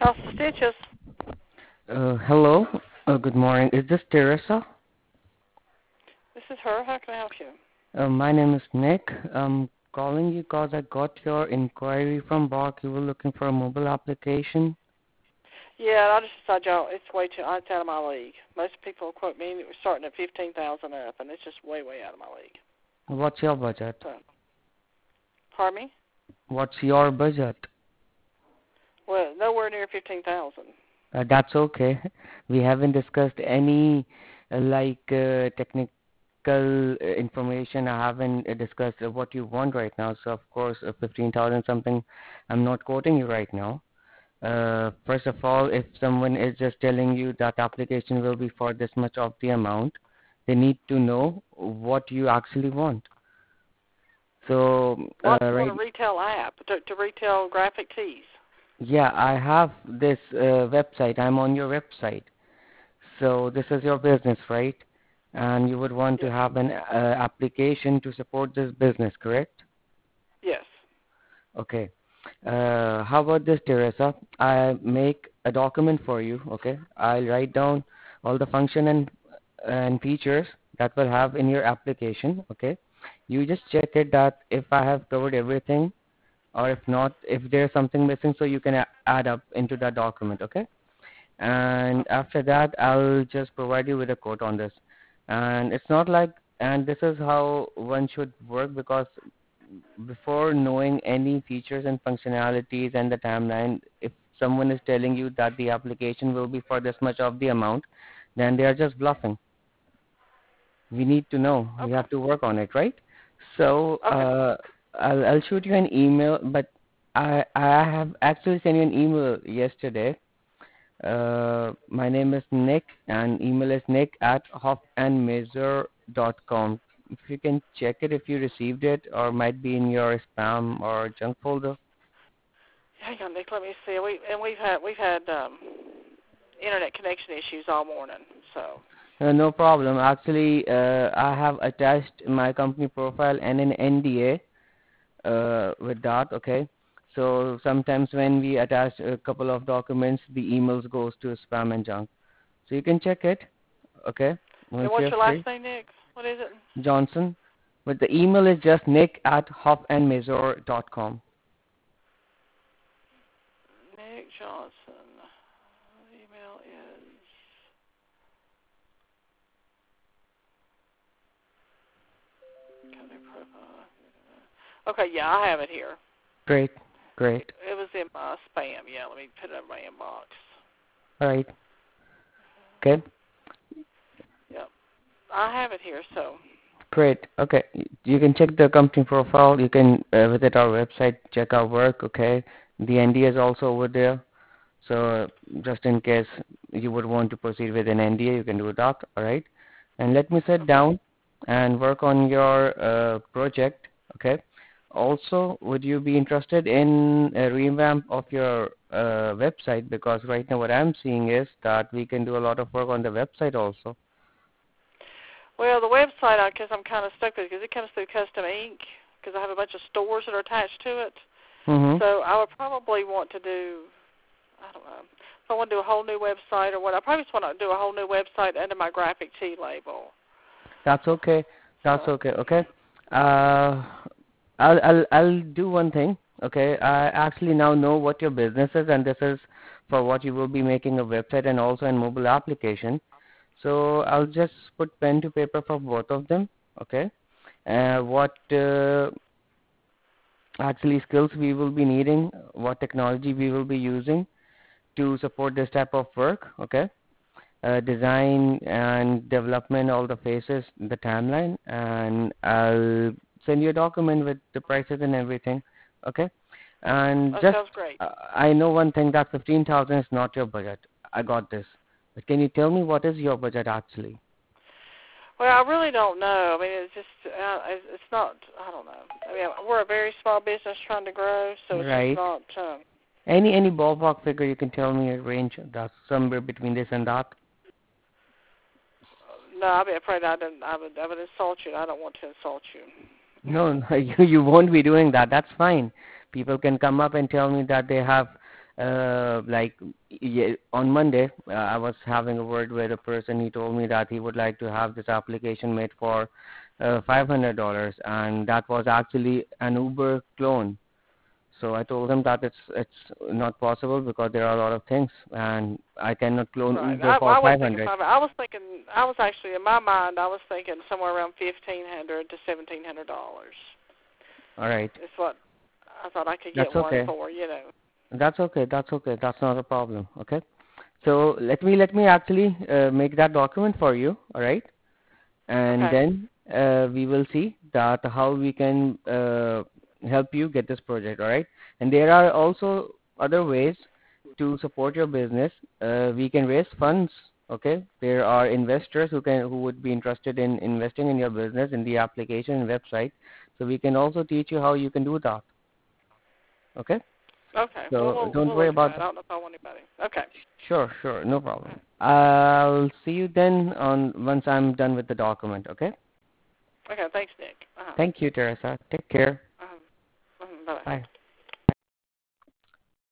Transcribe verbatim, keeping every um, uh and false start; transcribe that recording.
House of Stitches. Uh, hello. Uh, good morning. Is this Teresa? This is her. How can I help you? Uh, my name is Nick. I'm calling you because I got your inquiry from Bark. You were looking for a mobile application. Yeah, I just decided, y'all, it's way too, it's out of my league. Most people quote me starting at fifteen thousand up, and it's just way, way out of my league. What's your budget? So, pardon me? What's your budget? Well, nowhere near fifteen thousand. Uh, that's okay. We haven't discussed any uh, like uh, technical uh, information. I haven't uh, discussed uh, what you want right now. So of course, uh, fifteen thousand something. I'm not quoting you right now. Uh, first of all, if someone is just telling you that application will be for this much of the amount, they need to know what you actually want. So, Well, I uh, just want right, a retail app to, to retail graphic tees. yeah, I have this uh, website. I'm on your website. So this is your business, right? And you would want to Yes. have an uh, application to support this business, correct? Yes. Okay. Uh, how about this, Teresa? I make a document for you. Okay. I'll write down all the function and and features that will have in your application. Okay. You just check it that if I have covered everything, or if not, if there's something missing, so you can a- add up into that document. Okay. And Okay. after that, I'll just provide you with a quote on this. And it's not like, and this is how one should work, because before knowing any features and functionalities and the timeline, if someone is telling you that the application will be for this much of the amount, then they are just bluffing. We need to know. We Okay. have to work on it, right? So Okay. uh, I'll, I'll shoot you an email, but I, I have actually sent you an email yesterday. Uh, my name is Nick, and email is nick at hoffandmazer dot com. If you can check it, if you received it, or might be in your spam or junk folder. Hang on, Nick. Let me see. We and we've had we've had um, internet connection issues all morning. So. Uh, no problem. Actually, uh, I have attached my company profile and an N D A uh, with that. Okay. So sometimes when we attach a couple of documents, the emails goes to spam and junk. So you can check it. Okay. And Once what's you're your last free. name, Nick? What is it? Johnson. But the email is just nick at hoffandmazor dot com. Nick Johnson. Email is. Company profile. Okay, yeah, I have it here. Great, great. It was in my spam. Yeah, let me put it in my inbox. All right. Okay. Yep, I have it here. So. Great. Okay. You can check the company profile. You can uh, visit our website, check our work. Okay. The N D A is also over there. So just in case you would want to proceed with an N D A, you can do that. All right. And let me sit Okay. down and work on your uh, project. Okay. Also, would you be interested in a revamp of your uh, website? Because right now what I'm seeing is that we can do a lot of work on the website also. Well, the website, I guess I'm kind of stuck with it because it comes through Custom Ink because I have a bunch of stores that are attached to it. Mm-hmm. So I would probably want to do, I don't know, if I want to do a whole new website or what, I probably just want to do a whole new website under my graphic tee label. That's okay. That's So, okay. Okay. Uh, I'll I'll I'll do one thing. Okay. I actually now know what your business is, and this is for what you will be making a website and also a mobile application. So I'll just put pen to paper for both of them. Okay. Uh, what uh, actually skills we will be needing, what technology we will be using to support this type of work. Okay. Uh, design and development, all the phases, the timeline, and I'll send you a document with the prices and everything. Okay. And that just sounds great. uh, I know one thing, that fifteen thousand is not your budget. I got this. But can you tell me what is your budget actually? Well, I really don't know. I mean, it's just, uh, it's it's not, I don't know. I mean, we're a very small business trying to grow, so it's just Right. not, um, Any any ballpark figure you can tell me, a range that's somewhere between this and that. no, I'd be afraid I, didn't, I, would, I would insult you, and I don't want to insult you. No, no, you you won't be doing that. That's fine. People can come up and tell me that they have uh, like yeah, on Monday, uh, I was having a word with a person. He told me that he would like to have this application made for uh, five hundred dollars, and that was actually an Uber clone. So I told him that it's it's not possible because there are a lot of things, and I cannot clone Right. Uber I, for I wasn't five thinking hundred. five. I was thinking. I was actually in my mind. I was thinking somewhere around fifteen hundred to seventeen hundred dollars. All right, Is what I thought I could that's get one okay. for. You know. That's okay. That's okay. That's not a problem. Okay. So let me let me actually uh, make that document for you. All right, and Okay. then uh, we will see that how we can uh, help you get this project. All right, and there are also other ways to support your business. Uh, we can raise funds. Okay, there are investors who can who would be interested in investing in your business in the application and website. So we can also teach you how you can do that. Okay. Okay. Well, So we'll don't we'll worry look at about that. I that. don't know if I want anybody. Okay. Sure, sure, no problem. I'll see you then on once I'm done with the document, okay? Okay. Thanks, Nick. Uh-huh. Thank you, Teresa. Take care. Uh-huh. Uh-huh. Bye. Bye.